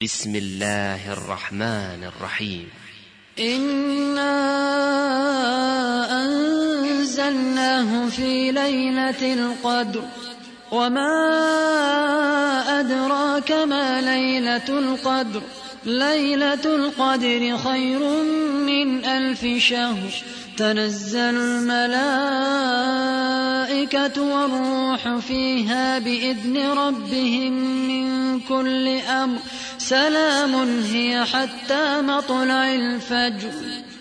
بسم الله الرحمن الرحيم. إنا أنزلناه في ليلة القدر وما أدراك ما ليلة القدر ليلة القدر خير من 1000 شهر تنزل الملائكة والروح فيها بإذن ربهم من كل أمر سلام هي حتى مطلع الفجر.